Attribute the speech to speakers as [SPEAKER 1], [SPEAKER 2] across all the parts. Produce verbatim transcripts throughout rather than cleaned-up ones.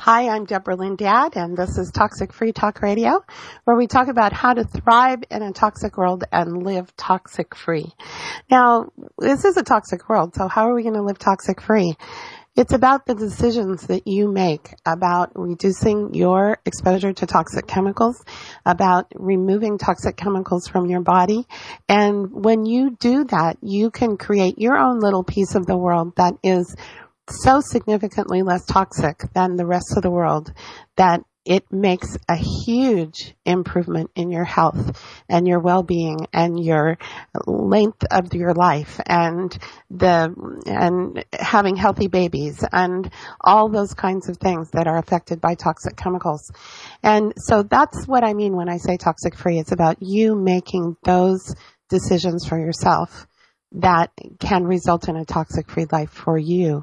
[SPEAKER 1] Hi, I'm Deborah Lindad, and this is Toxic Free Talk Radio, where we talk about how to thrive in a toxic world and live toxic free. Now, this is a toxic world, so how are we going to live toxic free? It's about the decisions that you make about reducing your exposure to toxic chemicals, about removing toxic chemicals from your body. And when you do that, you can create your own little piece of the world that is so significantly less toxic than the rest of the world that it makes a huge improvement in your health and your well-being and your length of your life and the and having healthy babies and all those kinds of things that are affected by toxic chemicals. And so that's what I mean when I say toxic free. It's about you making those decisions for yourself that can result in a toxic free life for you.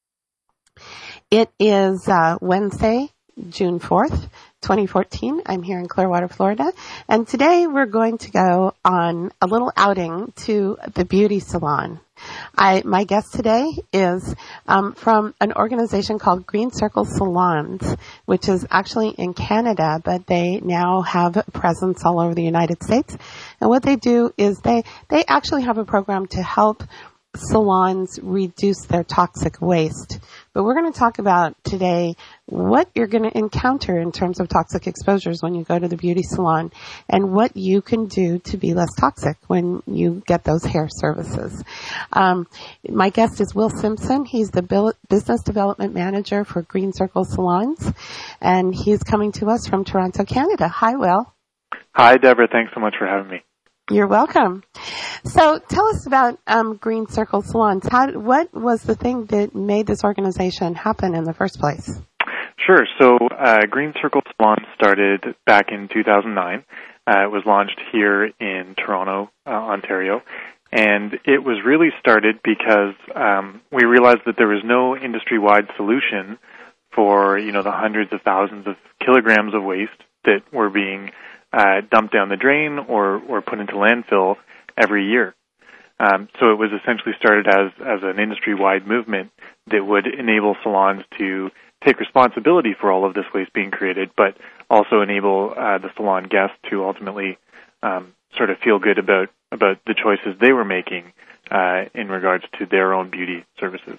[SPEAKER 1] It is uh, Wednesday, June fourth, twenty fourteen. I'm here in Clearwater, Florida. And today we're going to go on a little outing to the beauty salon. I, my guest today is um, from an organization called Green Circle Salons, which is actually in Canada, but they now have a presence all over the United States. And what they do is they, they actually have a program to help salons reduce their toxic waste. But we're going to talk about today what you're going to encounter in terms of toxic exposures when you go to the beauty salon and what you can do to be less toxic when you get those hair services. Um, my guest is Will Simpson. He's the Business Development Manager for Green Circle Salons, and he's coming to us from Toronto, Canada. Hi, Will.
[SPEAKER 2] Hi, Deborah. Thanks so much for having me.
[SPEAKER 1] You're welcome. So tell us about um, Green Circle Salons. How, what was the thing that made this organization happen in the first place?
[SPEAKER 2] Sure. So uh, Green Circle Salons started back in two thousand nine. Uh, it was launched here in Toronto, uh, Ontario. And it was really started because um, we realized that there was no industry-wide solution for, you know, the hundreds of thousands of kilograms of waste that were being Uh, dumped down the drain or, or put into landfill every year. Um, so it was essentially started as, as an industry-wide movement that would enable salons to take responsibility for all of this waste being created, but also enable uh, the salon guests to ultimately um, sort of feel good about, about the choices they were making uh, in regards to their own beauty services.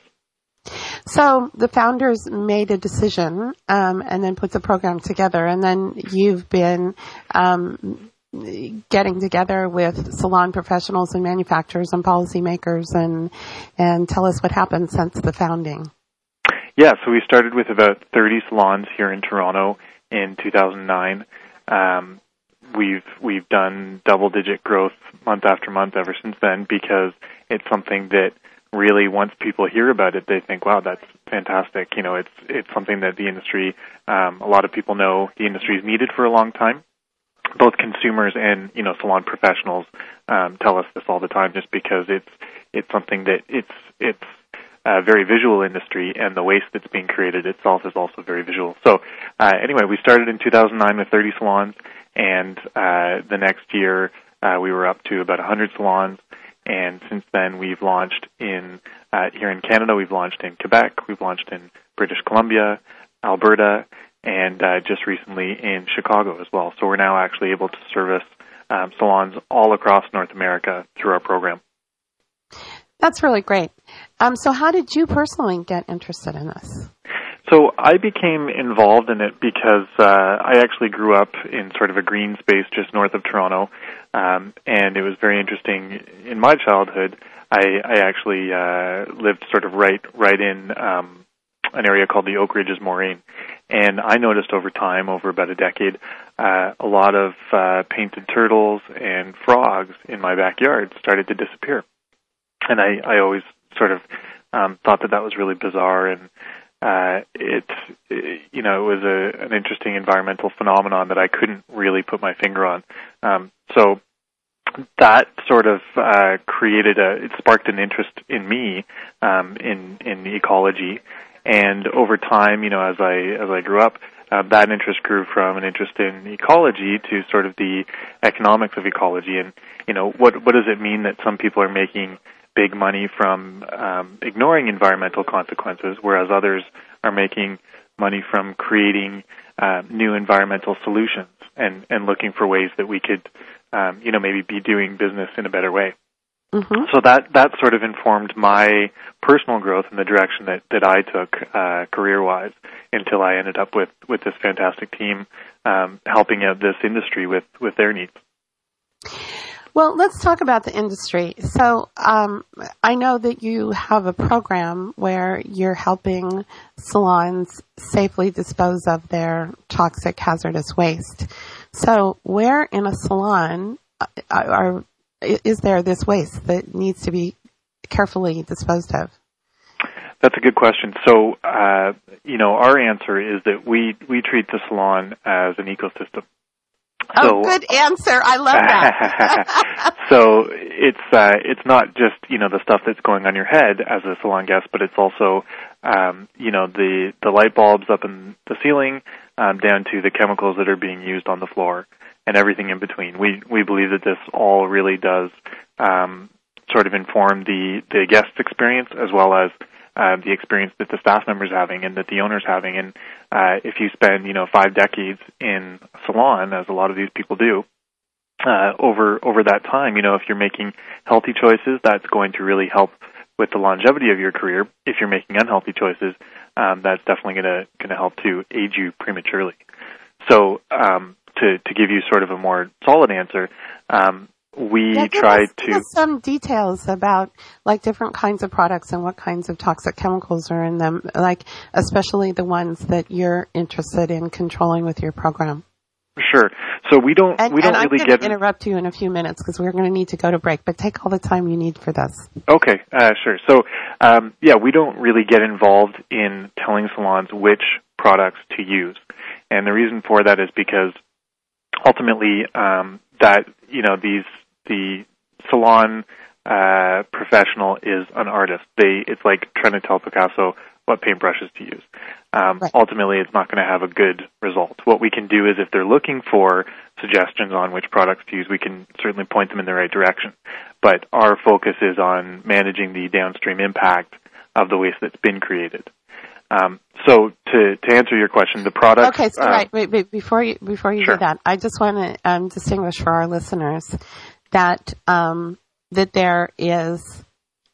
[SPEAKER 1] So the founders made a decision um, and then put the program together, and then you've been um, getting together with salon professionals and manufacturers and policymakers, and and tell us what happened since the founding.
[SPEAKER 2] Yeah, so we started with about thirty salons here in Toronto in two thousand nine. Um, we've we've done double-digit growth month after month ever since then because it's something that really, once people hear about it, they think, wow, that's fantastic. You know, it's it's something that the industry, um, a lot of people know the industry is needed for a long time. Both consumers and, you know, salon professionals um, tell us this all the time just because it's it's something that it's it's a very visual industry, and the waste that's being created itself is also very visual. So uh, anyway, we started in two thousand nine with thirty salons, and uh, the next year uh, we were up to about one hundred salons. And since then, we've launched in uh, here in Canada. We've launched in Quebec. We've launched in British Columbia, Alberta, and uh, just recently in Chicago as well. So we're now actually able to service um, salons all across North America through our program.
[SPEAKER 1] That's really great. Um, so how did you personally get interested in this?
[SPEAKER 2] So I became involved in it because uh, I actually grew up in sort of a green space just north of Toronto, um, and it was very interesting. In my childhood, I, I actually uh, lived sort of right right in um, an area called the Oak Ridges Moraine, and I noticed over time, over about a decade, uh, a lot of uh, painted turtles and frogs in my backyard started to disappear, and I, I always sort of um, thought that that was really bizarre and. Uh, it, you know, it was a, an interesting environmental phenomenon that I couldn't really put my finger on. Um, so that sort of uh, created a, it sparked an interest in me um, in in ecology, and over time, you know, as I as I grew up, uh, that interest grew from an interest in ecology to sort of the economics of ecology, and you know, what what does it mean that some people are making big money from um, ignoring environmental consequences, whereas others are making money from creating uh, new environmental solutions and, and looking for ways that we could, um, you know, maybe be doing business in a better way. Mm-hmm. So that, that sort of informed my personal growth in the direction that, that I took uh, career-wise until I ended up with, with this fantastic team um, helping out this industry with, with their needs.
[SPEAKER 1] Well, let's talk about the industry. So um, I know that you have a program where you're helping salons safely dispose of their toxic hazardous waste. So where in a salon are, are is there this waste that needs to be carefully disposed of?
[SPEAKER 2] That's a good question. So, uh, you know, our answer is that we, we treat the salon as an ecosystem.
[SPEAKER 1] Oh,
[SPEAKER 2] so,
[SPEAKER 1] good answer. I love that.
[SPEAKER 2] So it's uh, it's not just, you know, the stuff that's going on your head as a salon guest, but it's also, um, you know, the, the light bulbs up in the ceiling um, down to the chemicals that are being used on the floor and everything in between. We we believe that this all really does um, sort of inform the, the guest experience as well as uh, the experience that the staff members having and that the owner's having. And uh, if you spend, you know, five decades in a salon, as a lot of these people do, uh, over over that time, you know, if you're making healthy choices, that's going to really help with the longevity of your career. If you're making unhealthy choices, um, that's definitely going to going to help to age you prematurely. So um, to to give you sort of a more solid answer, um, we
[SPEAKER 1] yeah,
[SPEAKER 2] try
[SPEAKER 1] us,
[SPEAKER 2] to
[SPEAKER 1] give us some details about like different kinds of products and what kinds of toxic chemicals are in them, like especially the ones that you're interested in controlling with your program.
[SPEAKER 2] Sure. So we don't
[SPEAKER 1] and,
[SPEAKER 2] we don't
[SPEAKER 1] and
[SPEAKER 2] really
[SPEAKER 1] I'm
[SPEAKER 2] get
[SPEAKER 1] to interrupt you in a few minutes because we're going to need to go to break. But take all the time you need for this.
[SPEAKER 2] Okay. Uh, sure. So um, yeah, we don't really get involved in telling salons which products to use, and the reason for that is because ultimately um, that you know these the salon uh, professional is an artist. They it's like trying to tell Picasso what paintbrushes to use. Um, right. Ultimately, it's not going to have a good result. What we can do is if they're looking for suggestions on which products to use, we can certainly point them in the right direction. But our focus is on managing the downstream impact of the waste that's been created. Um, so to, to answer your question, the products...
[SPEAKER 1] Okay, so uh, right, wait, wait, before you, before you
[SPEAKER 2] sure.
[SPEAKER 1] do that, I just want to um, distinguish for our listeners that um, that there is...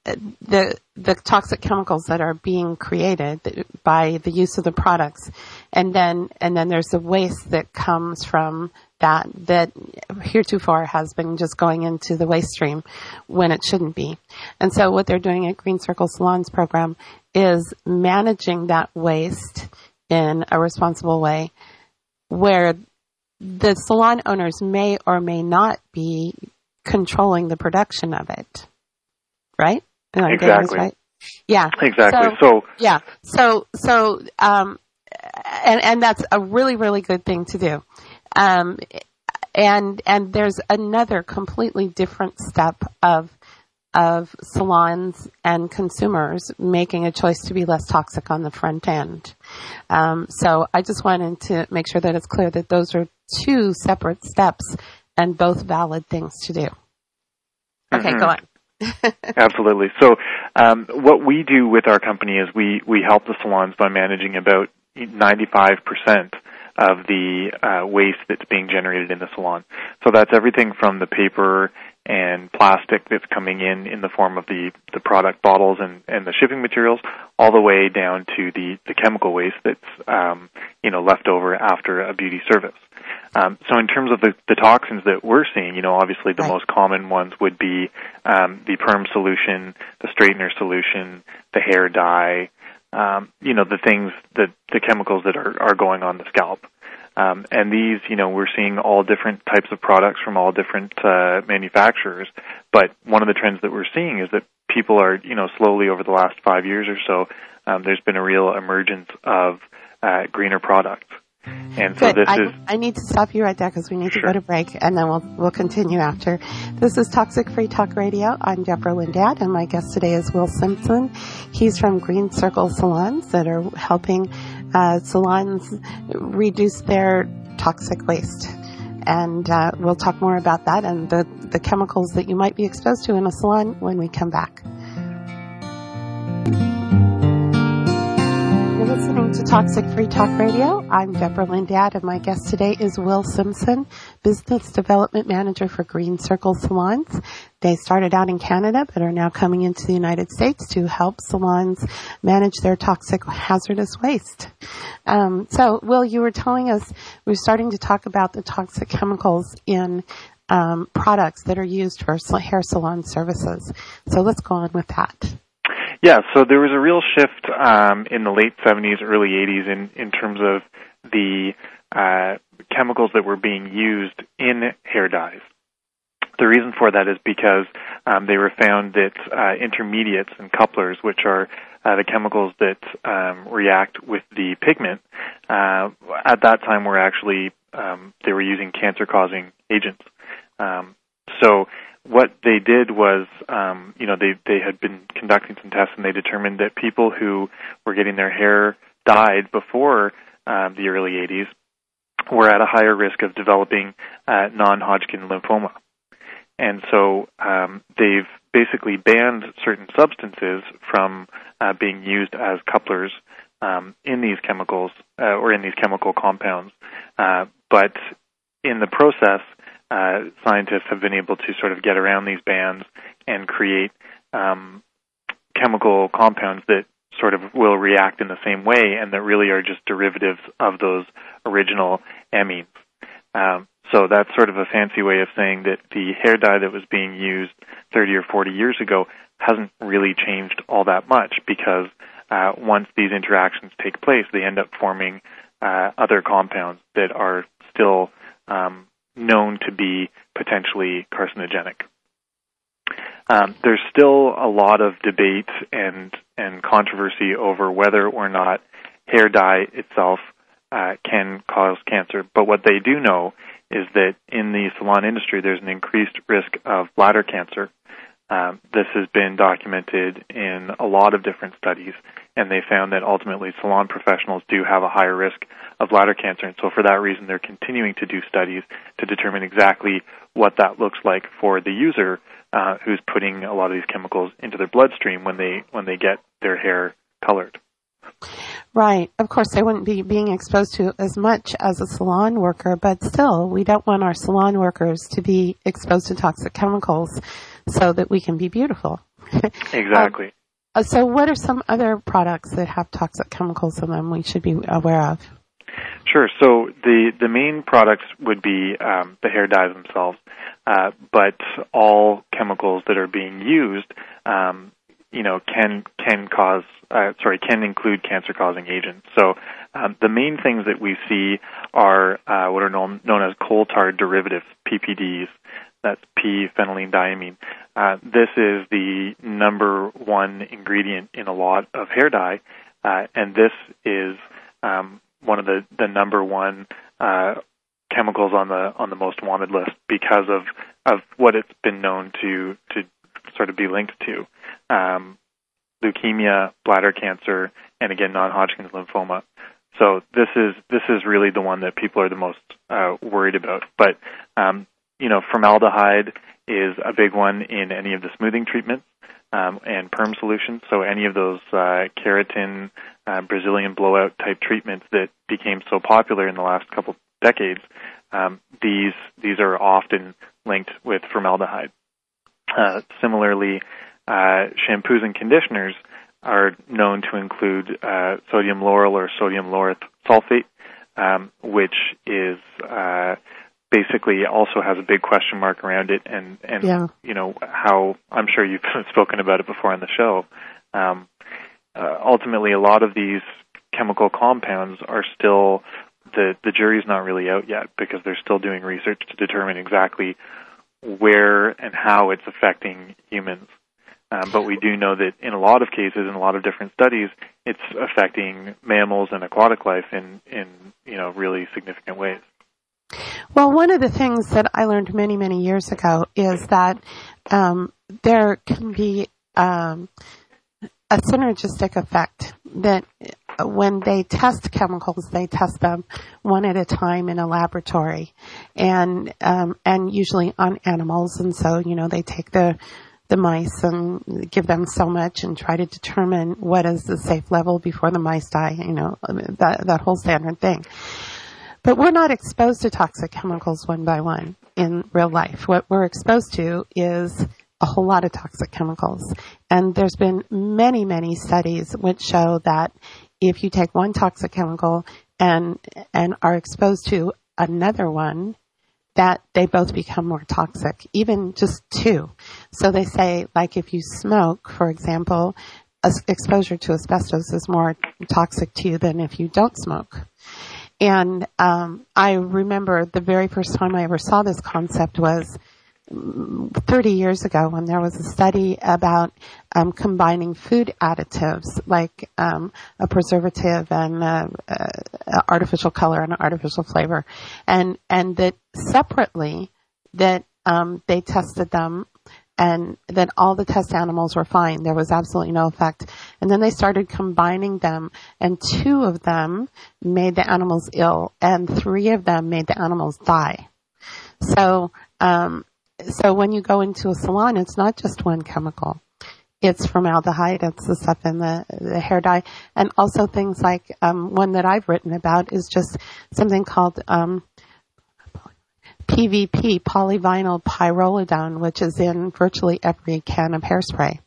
[SPEAKER 1] the the toxic chemicals that are being created by the use of the products, and then and then there's the waste that comes from that that heretofore has been just going into the waste stream when it shouldn't be. And so what they're doing at Green Circle Salons program is managing that waste in a responsible way, where the salon owners may or may not be controlling the production of it, right? Am I getting this right? Yeah.
[SPEAKER 2] Exactly.
[SPEAKER 1] So,
[SPEAKER 2] so
[SPEAKER 1] yeah. So so um and and that's a really really good thing to do. Um and and there's another completely different step of of salons and consumers making a choice to be less toxic on the front end. Um so I just wanted to make sure that it's clear that those are two separate steps and both valid things to do. Okay, mm-hmm. Go on.
[SPEAKER 2] Absolutely. So um, what we do with our company is we, we help the salons by managing about ninety-five percent of the uh, waste that's being generated in the salon. So that's everything from the paper and plastic that's coming in in the form of the, the product bottles and, and the shipping materials, all the way down to the, the chemical waste that's um, you know left over after a beauty service. Um, so in terms of the, the toxins that we're seeing, you know, obviously the right. most common ones would be um, the perm solution, the straightener solution, the hair dye, um, you know, the things that the chemicals that are, are going on the scalp. Um, and these, you know, we're seeing all different types of products from all different uh, manufacturers. But one of the trends that we're seeing is that people are, you know, slowly over the last five years or so, um, there's been a real emergence of uh, greener products. And so
[SPEAKER 1] Good.
[SPEAKER 2] this
[SPEAKER 1] I,
[SPEAKER 2] is.
[SPEAKER 1] I need to stop you right there because we need
[SPEAKER 2] sure.
[SPEAKER 1] to go to break, and then we'll we'll continue after. This is Toxic Free Talk Radio. I'm Deborah Lindad, and my guest today is Will Simpson. He's from Green Circle Salons that are helping uh, salons reduce their toxic waste. And uh, we'll talk more about that and the the chemicals that you might be exposed to in a salon when we come back. You're listening to Toxic Free Talk Radio. I'm Deborah Lindad, and my guest today is Will Simpson, Business Development Manager for Green Circle Salons. They started out in Canada, but are now coming into the United States to help salons manage their toxic hazardous waste. Um, so, Will, you were telling us, we were starting to talk about the toxic chemicals in um, products that are used for hair salon services. So let's go on with that.
[SPEAKER 2] Yeah, so there was a real shift um, in the late seventies, early eighties in, in terms of the uh, chemicals that were being used in hair dyes. The reason for that is because um, they were found that uh, intermediates and couplers, which are uh, the chemicals that um, react with the pigment, uh, at that time were actually, um, they were using cancer-causing agents. Um, so what they did was, um, you know, they, they had been conducting some tests, and they determined that people who were getting their hair dyed before uh, the early eighties were at a higher risk of developing uh, non-Hodgkin lymphoma. And so um, they've basically banned certain substances from uh, being used as couplers um, in these chemicals uh, or in these chemical compounds. Uh, but in the process, Uh, scientists have been able to sort of get around these bans and create um, chemical compounds that sort of will react in the same way and that really are just derivatives of those original amines. Um, so that's sort of a fancy way of saying that the hair dye that was being used thirty or forty years ago hasn't really changed all that much, because uh, once these interactions take place, they end up forming uh, other compounds that are still um, known to be potentially carcinogenic. Um, there's still a lot of debate and and controversy over whether or not hair dye itself uh, can cause cancer. But what they do know is that in the salon industry, there's an increased risk of bladder cancer. Um, this has been documented in a lot of different studies, and they found that ultimately salon professionals do have a higher risk of bladder cancer. And so for that reason, they're continuing to do studies to determine exactly what that looks like for the user uh, who's putting a lot of these chemicals into their bloodstream when they when they get their hair colored.
[SPEAKER 1] Right. Of course, they wouldn't be being exposed to as much as a salon worker, but still, we don't want our salon workers to be exposed to toxic chemicals so that we can be beautiful.
[SPEAKER 2] Exactly.
[SPEAKER 1] um, so what are some other products that have toxic chemicals in them we should be aware of?
[SPEAKER 2] Sure. So the, the main products would be um, the hair dyes themselves, uh, but all chemicals that are being used, um, you know, can can cause, uh, sorry, can include cancer-causing agents. So um, the main things that we see are uh, what are known, known as coal tar derivatives, P P Ds. That's p-phenylenediamine. Uh, this is the number one ingredient in a lot of hair dye, uh, and this is um, one of the, the number one uh, chemicals on the on the most wanted list because of, of what it's been known to to sort of be linked to. Um, leukemia, bladder cancer, and again, non-Hodgkin's lymphoma. So this is this is really the one that people are the most uh, worried about. But um, you know, formaldehyde is a big one in any of the smoothing treatments um, and perm solutions. So any of those uh, keratin, uh, Brazilian blowout type treatments that became so popular in the last couple decades, um, these these are often linked with formaldehyde. Uh, similarly, uh, shampoos and conditioners are known to include uh, sodium lauryl or sodium lauryl sulfate, um, which is uh, basically also has a big question mark around it, and, and yeah. you know, how, I'm sure you've spoken about it before on the show. Um, uh, ultimately, a lot of these chemical compounds are still, the, the jury's not really out yet because they're still doing research to determine exactly where and how it's affecting humans. Um, but we do know that in a lot of cases, in a lot of different studies, it's affecting mammals and aquatic life in, in you know, really significant ways.
[SPEAKER 1] Well, one of the things that I learned many, many years ago is that um, there can be um, a synergistic effect that when they test chemicals, they test them one at a time in a laboratory, and um, and usually on animals. And so, you know, they take the the mice and give them so much and try to determine what is the safe level before the mice die, you know, that, that whole standard thing. But we're not exposed to toxic chemicals one by one in real life. What we're exposed to is a whole lot of toxic chemicals. And there's been many, many studies which show that if you take one toxic chemical and and are exposed to another one, that they both become more toxic, even just two. So they say, like if you smoke, for example, exposure to asbestos is more toxic to you than if you don't smoke. And um, I remember the very first time I ever saw this concept was thirty years ago when there was a study about um, combining food additives like um, a preservative and uh, uh, artificial color and artificial flavor, and and that separately that um, they tested them and that all the test animals were fine. There was absolutely no effect. And then they started combining them, and two of them made the animals ill, and three of them made the animals die. So um, So when you go into a salon, it's not just one chemical. It's formaldehyde. It's the stuff in the, the hair dye. And also things like, um, one that I've written about is just something called, um, P V P, polyvinyl pyrrolidone, which is in virtually every can of hairspray.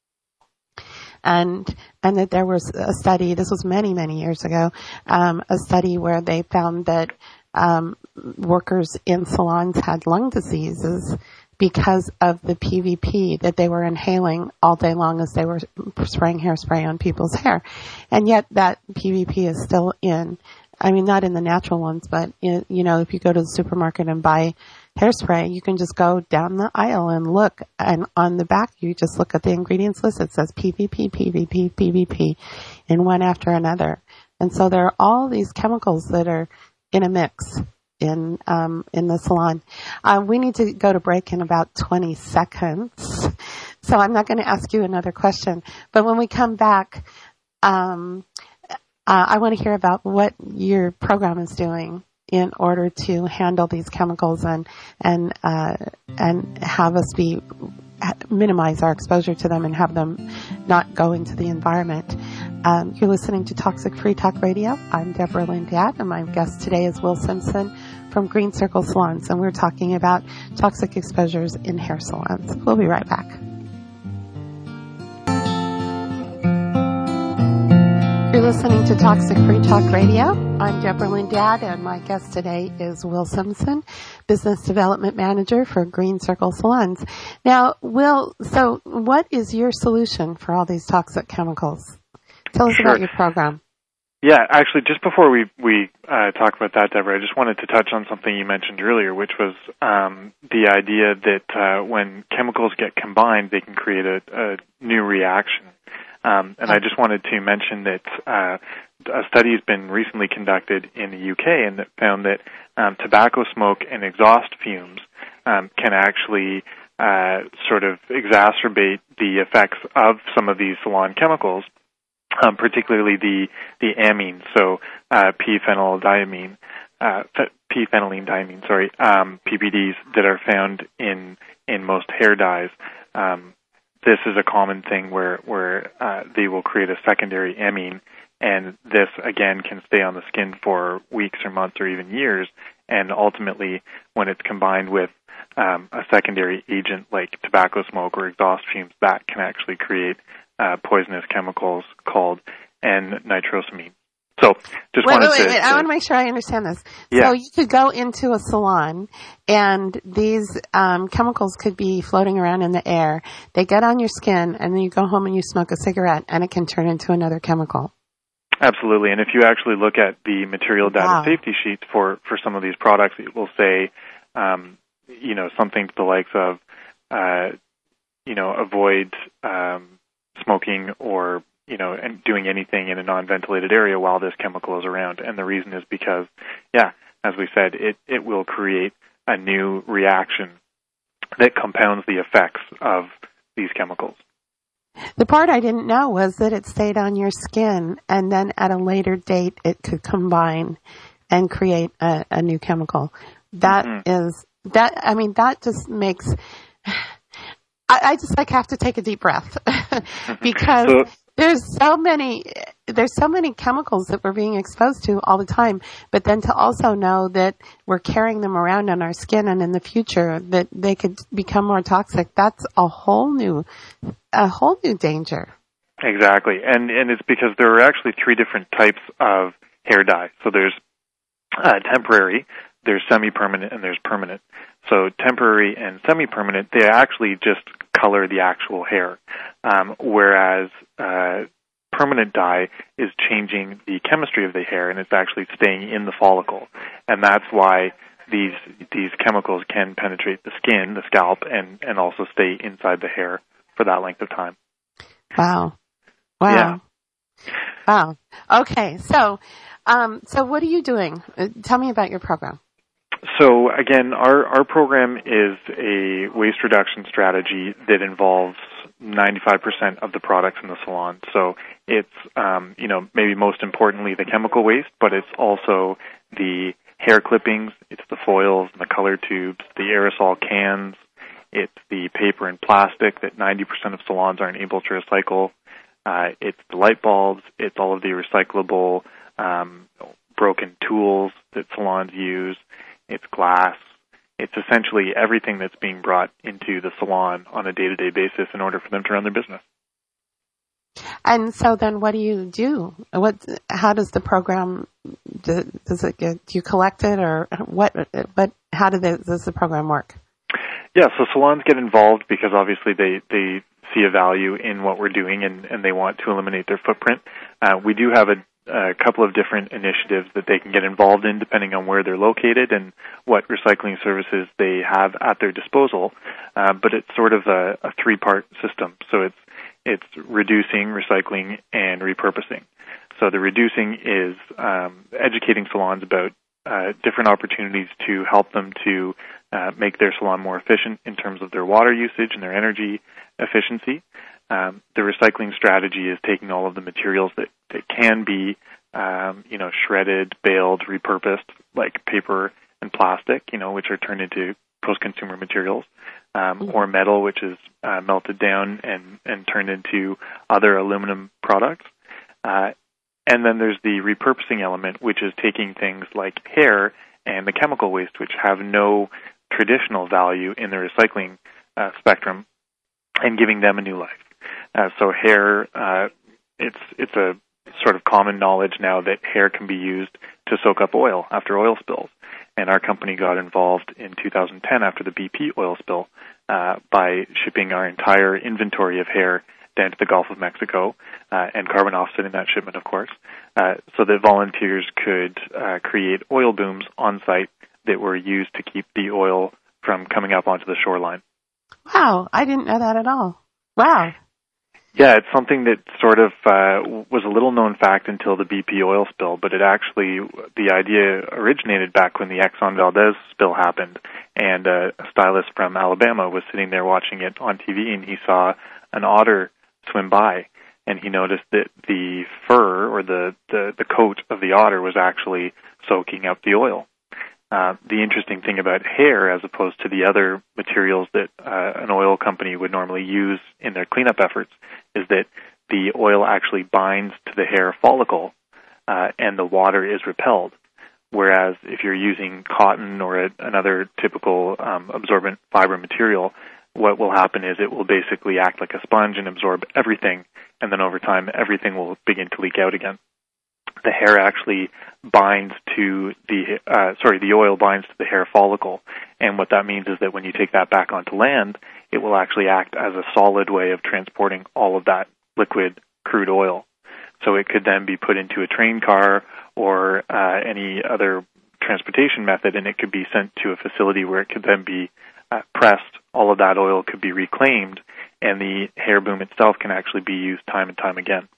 [SPEAKER 1] And, and that there was a study, this was many, many years ago, um, a study where they found that Um, workers in salons had lung diseases because of the P V P that they were inhaling all day long as they were spraying hairspray on people's hair. And yet that P V P is still in, I mean, not in the natural ones, but, in, you know, if you go to the supermarket and buy hairspray, you can just go down the aisle and look, and on the back you just look at the ingredients list. It says P V P, P V P, P V P, in one after another. And so there are all these chemicals that are in a mix in um, in the salon. Uh, we need to go to break in about twenty seconds, so I'm not going to ask you another question. But when we come back, um, uh, I want to hear about what your program is doing in order to handle these chemicals and and uh, and have us be minimize our exposure to them and have them not go into the environment. Um, you're listening to Toxic Free Talk Radio. I'm Deborah Lynn Datt, and my guest today is Will Simpson from Green Circle Salons, and we're talking about toxic exposures in hair salons. We'll be right back. You're listening to Toxic Free Talk Radio. I'm Deborah Lynn Datt, and my guest today is Will Simpson, Business Development Manager for Green Circle Salons. Now, Will, so what is your solution for all these toxic chemicals? Tell us
[SPEAKER 2] Sure.
[SPEAKER 1] about your program.
[SPEAKER 2] Yeah, actually, just before we, we uh, talk about that, Deborah, I just wanted to touch on something you mentioned earlier, which was um, the idea that uh, when chemicals get combined, they can create a, a new reaction. Um, and I just wanted to mention that uh, a study has been recently conducted in the U K and that found that um, tobacco smoke and exhaust fumes um, can actually uh, sort of exacerbate the effects of some of these salon chemicals, um, particularly the the amines, so uh, p-phenylenediamine, uh, p-phenylenediamine, sorry, um, P P Ds that are found in in most hair dyes. Um, This is a common thing where, where uh, they will create a secondary amine, and this, again, can stay on the skin for weeks or months or even years, and ultimately, when it's combined with um, a secondary agent like tobacco smoke or exhaust fumes, that can actually create uh, poisonous chemicals called N-nitrosamine. So just
[SPEAKER 1] wait,
[SPEAKER 2] wanted
[SPEAKER 1] wait, wait,
[SPEAKER 2] to...
[SPEAKER 1] wait. I want to make sure I understand this.
[SPEAKER 2] Yeah.
[SPEAKER 1] So you could go into a salon, and these um, chemicals could be floating around in the air. They get on your skin, and then you go home and you smoke a cigarette, and it can turn into another chemical.
[SPEAKER 2] Absolutely. And if you actually look at the material data
[SPEAKER 1] Wow.
[SPEAKER 2] safety sheets for, for some of these products, it will say, um, you know, something to the likes of, uh, you know, avoid um, smoking or you know, and doing anything in a non-ventilated area while this chemical is around. And the reason is because, yeah, as we said, it, it will create a new reaction that compounds the effects of these chemicals.
[SPEAKER 1] The part I didn't know was that it stayed on your skin, and then at a later date it could combine and create a, a new chemical. That mm-hmm. is, that, I mean, that just makes... I, I just like have to take a deep breath because so, there's so many, there's so many chemicals that we're being exposed to all the time. But then to also know that we're carrying them around on our skin and in the future that they could become more toxic, that's a whole new, a whole new danger.
[SPEAKER 2] Exactly. And, and it's because there are actually three different types of hair dye. So there's uh, temporary, there's semi-permanent, and there's permanent. So temporary and semi-permanent, they actually just color the actual hair, um, whereas uh, permanent dye is changing the chemistry of the hair, and it's actually staying in the follicle. And that's why these these chemicals can penetrate the skin, the scalp, and, and also stay inside the hair for that length of time.
[SPEAKER 1] Wow. Wow.
[SPEAKER 2] Yeah.
[SPEAKER 1] Wow. Okay. So, um, so what are you doing? Uh, tell me about your program.
[SPEAKER 2] So again, our, our program is a waste reduction strategy that involves ninety-five percent of the products in the salon. So it's, um, you know, maybe most importantly the chemical waste, but it's also the hair clippings, it's the foils and the color tubes, the aerosol cans, it's the paper and plastic that ninety percent of salons aren't able to recycle. Uh, it's the light bulbs, it's all of the recyclable um, broken tools that salons use. It's glass. It's essentially everything that's being brought into the salon on a day-to-day basis in order for them to run their business.
[SPEAKER 1] And so then what do you do? What, how does the program, does it get, do you collect it or what, but how do they, does the program work?
[SPEAKER 2] Yeah, so salons get involved because obviously they, they see a value in what we're doing and, and they want to eliminate their footprint. Uh, we do have a a couple of different initiatives that they can get involved in depending on where they're located and what recycling services they have at their disposal. Uh, but it's sort of a, a three-part system. So it's it's reducing, recycling, and repurposing. So the reducing is um, educating salons about uh, different opportunities to help them to uh, make their salon more efficient in terms of their water usage and their energy efficiency. Um, the recycling strategy is taking all of the materials that, that can be, um, you know, shredded, baled, repurposed, like paper and plastic, you know, which are turned into post-consumer materials, um, mm-hmm. or metal, which is uh, melted down and, and turned into other aluminum products. Uh, and then there's the repurposing element, which is taking things like hair and the chemical waste, which have no traditional value in the recycling uh, spectrum, and giving them a new life. Uh, so hair, uh, it's it's a sort of common knowledge now that hair can be used to soak up oil after oil spills. And our company got involved in two thousand ten after the B P oil spill uh, by shipping our entire inventory of hair down to the Gulf of Mexico uh, and carbon offsetting that shipment, of course, uh, so that volunteers could uh, create oil booms on site that were used to keep the oil from coming up onto the shoreline.
[SPEAKER 1] Wow, I didn't know that at all. Wow.
[SPEAKER 2] Yeah, it's something that sort of uh, was a little known fact until the B P oil spill, but it actually, the idea originated back when the Exxon Valdez spill happened, and uh, a stylist from Alabama was sitting there watching it on T V, and he saw an otter swim by, and he noticed that the fur, or the, the, the coat of the otter was actually soaking up the oil. Uh, the interesting thing about hair, as opposed to the other materials that uh, an oil company would normally use in their cleanup efforts, is that the oil actually binds to the hair follicle uh, and the water is repelled. Whereas if you're using cotton or a, another typical um, absorbent fiber material, what will happen is it will basically act like a sponge and absorb everything, and then over time everything will begin to leak out again. The hair actually binds to the, uh, sorry, the oil binds to the hair follicle. And what that means is that when you take that back onto land, it will actually act as a solid way of transporting all of that liquid crude oil. So it could then be put into a train car or uh, any other transportation method, and it could be sent to a facility where it could then be uh, pressed. All of that oil could be reclaimed, and the hair boom itself can actually be used time and time again.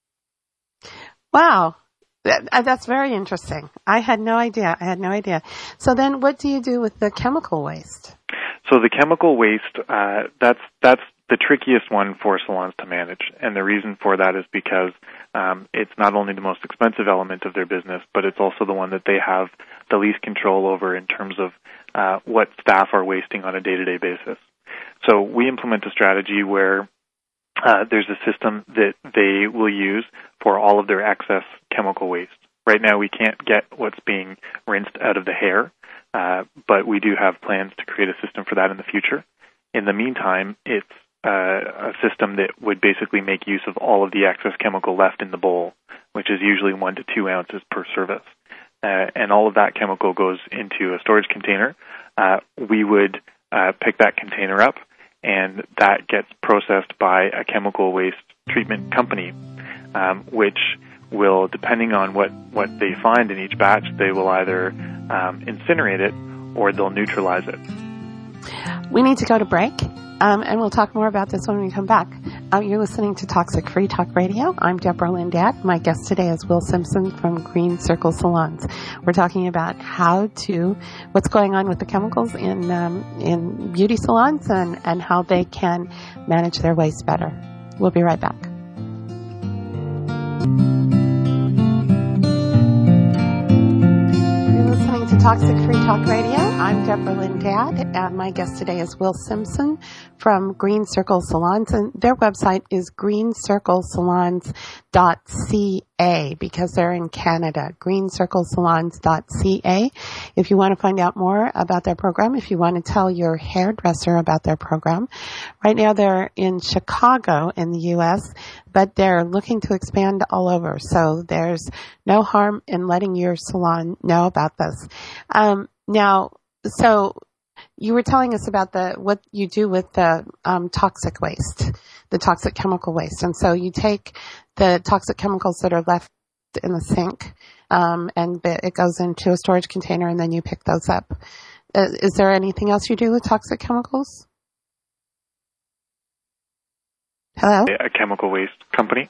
[SPEAKER 1] Wow. That, that's very interesting. I had no idea. I had no idea. So then what do you do with the chemical waste?
[SPEAKER 2] So the chemical waste, uh, that's that's the trickiest one for salons to manage. And the reason for that is because um, it's not only the most expensive element of their business, but it's also the one that they have the least control over in terms of uh, what staff are wasting on a day-to-day basis. So we implement a strategy where uh, there's a system that they will use for all of their excess chemical waste. Right now we can't get what's being rinsed out of the hair, uh, but we do have plans to create a system for that in the future. In the meantime, it's uh, a system that would basically make use of all of the excess chemical left in the bowl, which is usually one to two ounces per service. Uh, and all of that chemical goes into a storage container. Uh, we would uh, pick that container up, and that gets processed by a chemical waste treatment company, um, which will, depending on what, what they find in each batch, they will either um, incinerate it or they'll neutralize it.
[SPEAKER 1] We need to go to break, um, and we'll talk more about this when we come back. Uh, you're listening to Toxic Free Talk Radio. I'm Deborah Lindad. My guest today is Will Simpson from Green Circle Salons. We're talking about how to, what's going on with the chemicals in um, in beauty salons and, and how they can manage their waste better. We'll be right back. Toxic Free Talk Radio. I'm Deborah Lindad, and my guest today is Will Simpson from Green Circle Salons, and their website is green circle salons dot c a because they're in Canada, green circle salons dot c a. If you want to find out more about their program, if you want to tell your hairdresser about their program, right now they're in Chicago in the U S, but they're looking to expand all over. So there's no harm in letting your salon know about this. Um, now, so you were telling us about the what you do with the um, toxic waste, the toxic chemical waste. And so you take the toxic chemicals that are left in the sink, um, and it goes into a storage container, and then you pick those up. Uh, is there anything else you do with toxic chemicals? Hello?
[SPEAKER 2] A chemical waste company.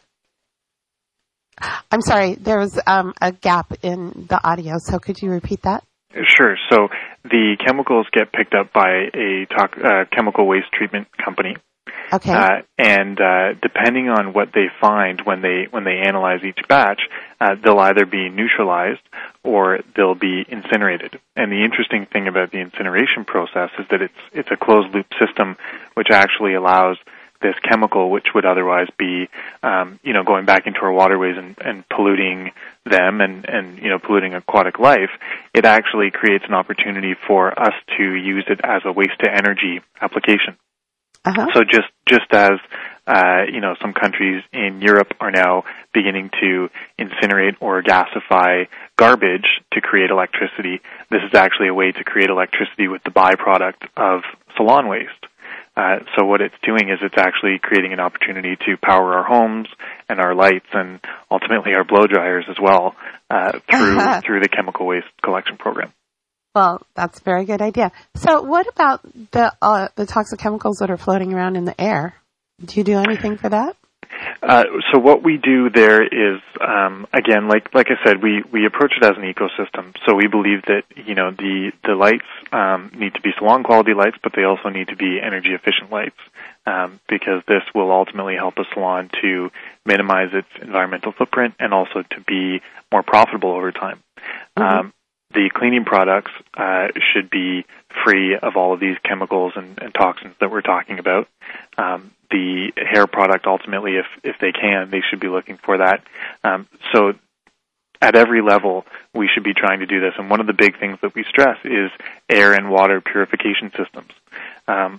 [SPEAKER 1] I'm sorry, there was um, a gap in the audio, so could you repeat that?
[SPEAKER 2] Sure. So the chemicals get picked up by a to- uh, chemical waste treatment company.
[SPEAKER 1] Okay.
[SPEAKER 2] Uh, and uh, depending on what they find when they when they analyze each batch, uh, they'll either be neutralized or they'll be incinerated. And the interesting thing about the incineration process is that it's it's a closed loop system, which actually allows this chemical, which would otherwise be, um, you know, going back into our waterways and, and polluting them and, and, you know, polluting aquatic life, it actually creates an opportunity for us to use it as a waste-to-energy application. Uh-huh. So just just as, uh, you know, some countries in Europe are now beginning to incinerate or gasify garbage to create electricity, this is actually a way to create electricity with the byproduct of salon waste. Uh, so what it's doing is it's actually creating an opportunity to power our homes and our lights and ultimately our blow dryers as well uh, through uh-huh. through the chemical waste collection program.
[SPEAKER 1] Well, that's a very good idea. So what about the uh, the toxic chemicals that are floating around in the air? Do you do anything for that?
[SPEAKER 2] Uh, so what we do there is, um, again, like like I said, we, we approach it as an ecosystem. So we believe that, you know, the, the lights um, need to be salon quality lights, but they also need to be energy efficient lights, um, because this will ultimately help a salon to minimize its environmental footprint and also to be more profitable over time. Mm-hmm. Um, the cleaning products uh, should be free of all of these chemicals and, and toxins that we're talking about. Um, the hair product, ultimately, if if they can, they should be looking for that. Um, so at every level, we should be trying to do this. And one of the big things that we stress is air and water purification systems. Um,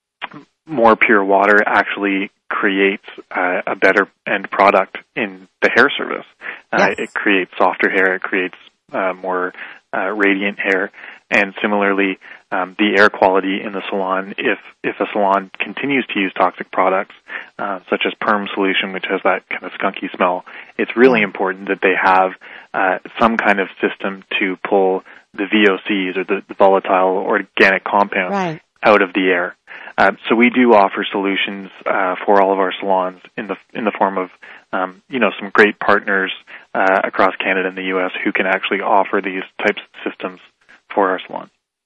[SPEAKER 2] more pure water actually creates uh, a better end product in the hair service. Uh, yes. It creates softer hair. It creates uh, more uh, radiant hair. And similarly, um, the air quality in the salon, if if a salon continues to use toxic products, uh, such as Perm Solution, which has that kind of skunky smell, it's really important that they have uh, some kind of system to pull the V O Cs, or the, the volatile organic compounds, right. out of the air. Uh, so we do offer solutions uh, for all of our salons in the in the form of um, you know some great partners uh, across Canada and the U S who can actually offer these types of systems for our salon.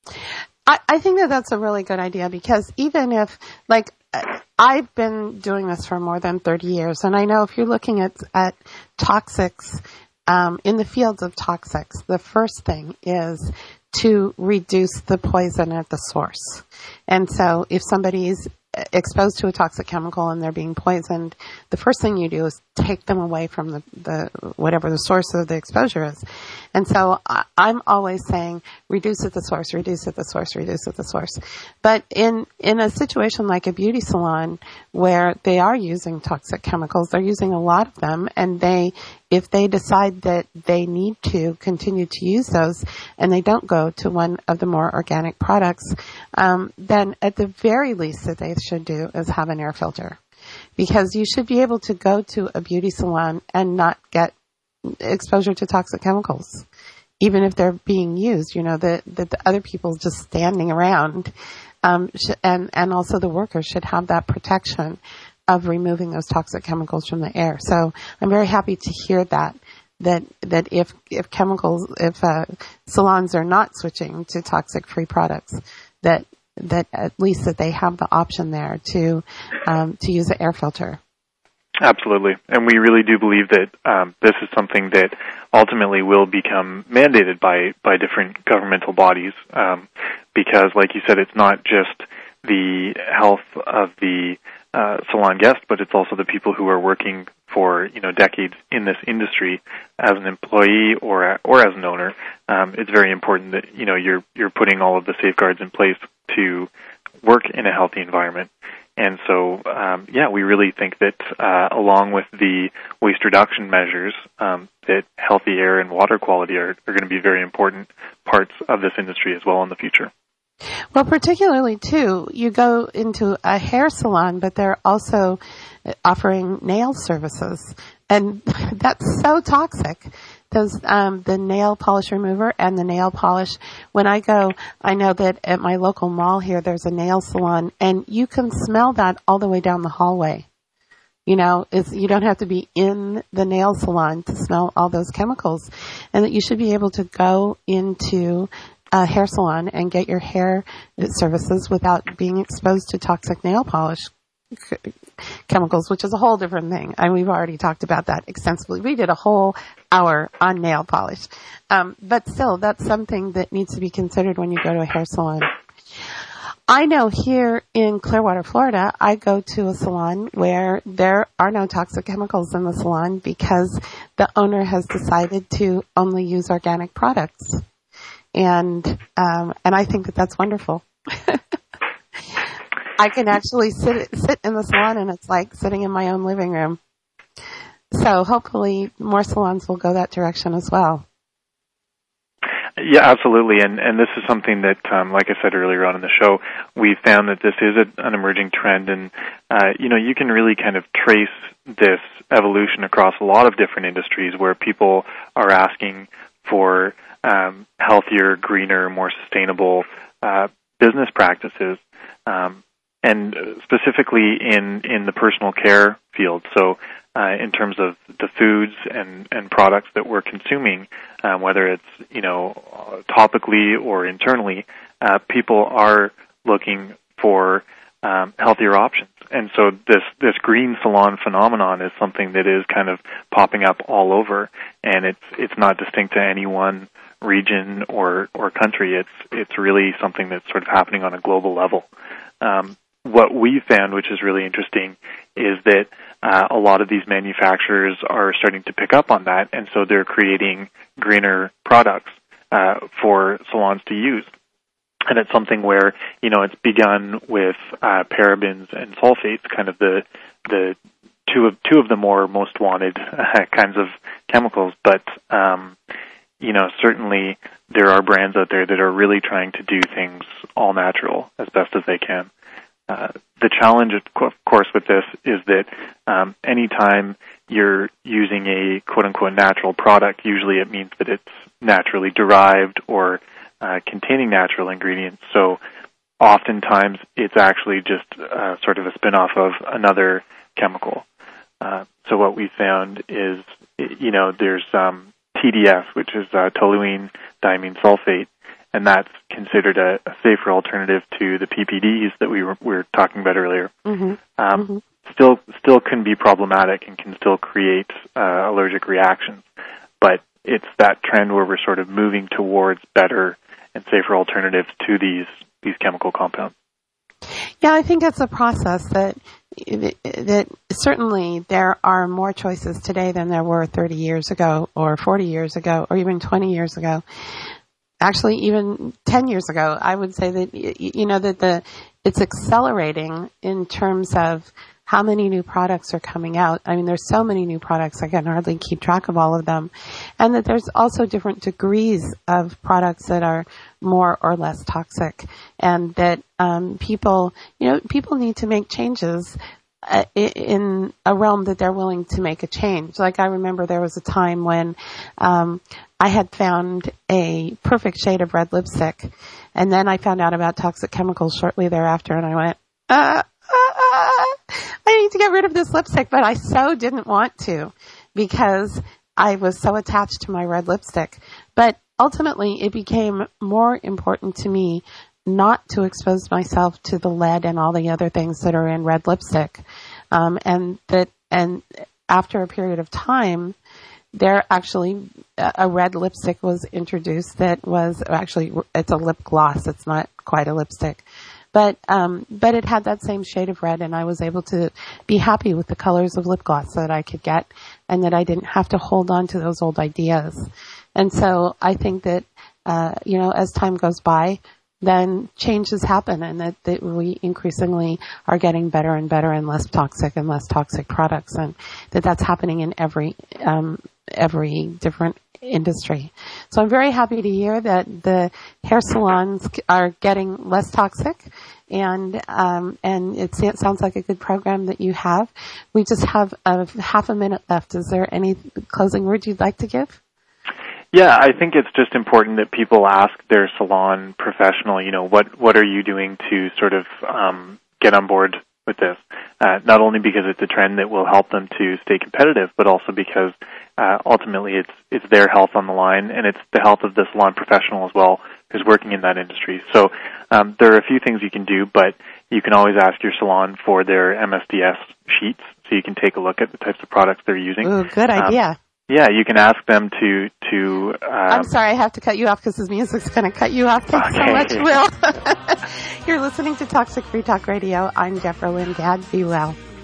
[SPEAKER 1] I, I think that that's a really good idea, because even if, like, I've been doing this for more than thirty years, and I know if you're looking at, at toxics, um, in the fields of toxics, the first thing is to reduce the poison at the source. And so if somebody is exposed to a toxic chemical and they're being poisoned, the first thing you do is take them away from the, the whatever the source of the exposure is. And so I, I'm always saying, reduce at the source, reduce at the source, reduce at the source. But in, in a situation like a beauty salon where they are using toxic chemicals, they're using a lot of them, and they, if they decide that they need to continue to use those and they don't go to one of the more organic products, um, then at the very least that they should do is have an air filter. Because you should be able to go to a beauty salon and not get exposure to toxic chemicals, even if they're being used, you know, that the, the other people just standing around, um, sh- and, and also the workers should have that protection of removing those toxic chemicals from the air. So I'm very happy to hear that, that, that if, if chemicals, if, uh, salons are not switching to toxic-free products, that, that at least that they have the option there to, um, to use an air filter.
[SPEAKER 2] Absolutely. And we really do believe that um, this is something that ultimately will become mandated by, by different governmental bodies um, because, like you said, it's not just the health of the uh, salon guest, but it's also the people who are working for, you know, decades in this industry as an employee or or as an owner. Um, it's very important that, you know, you're you're putting all of the safeguards in place to work in a healthy environment. And so, um, yeah, we really think that uh, along with the waste reduction measures, um, that healthy air and water quality are, are going to be very important parts of this industry as well in the future.
[SPEAKER 1] Well, particularly, too, you go into a hair salon, but they're also offering nail services. And that's so toxic. Those, um, the nail polish remover and the nail polish. When I go, I know that at my local mall here, there's a nail salon, and you can smell that all the way down the hallway. You know, it's, you don't have to be in the nail salon to smell all those chemicals. And that you should be able to go into a hair salon and get your hair services without being exposed to toxic nail polish chemicals, which is a whole different thing. And we've already talked about that extensively. We did a whole hour on nail polish. Um, but still, that's something that needs to be considered when you go to a hair salon. I know here in Clearwater, Florida, I go to a salon where there are no toxic chemicals in the salon because the owner has decided to only use organic products. And, um, and I think that that's wonderful. I can actually sit sit in the salon, and it's like sitting in my own living room. So hopefully more salons will go that direction as well.
[SPEAKER 2] Yeah, absolutely. And, and this is something that, um, like I said earlier on in the show, we found that this is a, an emerging trend. And, uh, you know, you can really kind of trace this evolution across a lot of different industries where people are asking for um, healthier, greener, more sustainable uh, business practices. Um, and specifically in, in the personal care field. So uh, in terms of the foods and, and products that we're consuming, um, whether it's, you know, topically or internally, uh, people are looking for um, healthier options. And so this, this green salon phenomenon is something that is kind of popping up all over, and it's it's not distinct to any one region or, or country. It's it's really something that's sort of happening on a global level. Um, What we found, which is really interesting, is that uh, a lot of these manufacturers are starting to pick up on that, and so they're creating greener products uh, for salons to use. And it's something where, you know, it's begun with uh, parabens and sulfates, kind of the the two of two of the more most wanted uh, kinds of chemicals. But um, you know, certainly there are brands out there that are really trying to do things all natural as best as they can. Uh, the challenge, of course, with this is that um, anytime you're using a quote-unquote natural product, usually it means that it's naturally derived or uh, containing natural ingredients. So oftentimes it's actually just uh, sort of a spin-off of another chemical. Uh, so what we found is, you know, there's um, T D S, which is uh, toluene diamine sulfate, and that's considered a, a safer alternative to the P P Ds that we were, we were talking about earlier. Mm-hmm. Um, mm-hmm. Still, still can be problematic and can still create uh, allergic reactions. But it's that trend where we're sort of moving towards better and safer alternatives to these these chemical compounds.
[SPEAKER 1] Yeah, I think it's a process that that certainly there are more choices today than there were thirty years ago or forty years ago or even twenty years ago. Actually, even ten years ago, I would say that, you know, that the it's accelerating in terms of how many new products are coming out. I mean, there's so many new products, I can hardly keep track of all of them. And that there's also different degrees of products that are more or less toxic. And that um, people, you know, people need to make changes uh, in a realm that they're willing to make a change. Like I remember there was a time when um, I had found a perfect shade of red lipstick. And then I found out about toxic chemicals shortly thereafter, and I went, uh, I need to get rid of this lipstick, but I so didn't want to because I was so attached to my red lipstick. But ultimately, it became more important to me not to expose myself to the lead and all the other things that are in red lipstick. Um, and that, and after a period of time, there actually a red lipstick was introduced that was actually, it's a lip gloss. It's not quite a lipstick. But um, but it had that same shade of red, and I was able to be happy with the colors of lip gloss that I could get, and that I didn't have to hold on to those old ideas. And so I think that, uh, you know, as time goes by, then changes happen, and that, that we increasingly are getting better and better and less toxic and less toxic products, and that that's happening in every um, every different industry. So I'm very happy to hear that the hair salons are getting less toxic, and um, and it sounds like a good program that you have. We just have a half a minute left. Is there any closing words you'd like to give?
[SPEAKER 2] Yeah, I think it's just important that people ask their salon professional, you know, what what are you doing to sort of um, get on board with this? Uh, not only because it's a trend that will help them to stay competitive, but also because uh, ultimately it's it's their health on the line, and it's the health of the salon professional as well who's working in that industry. So um, there are a few things you can do, but you can always ask your salon for their M S D S sheets so you can take a look at the types of products they're using.
[SPEAKER 1] Ooh, good idea.
[SPEAKER 2] Um, Yeah, you can ask them to... to. Um,
[SPEAKER 1] I'm sorry, I have to cut you off because this music's going to cut you off. Thanks
[SPEAKER 2] okay.
[SPEAKER 1] so much, Will. You're listening to Toxic Free Talk Radio. I'm Deborah Lynn Gadd. Be well.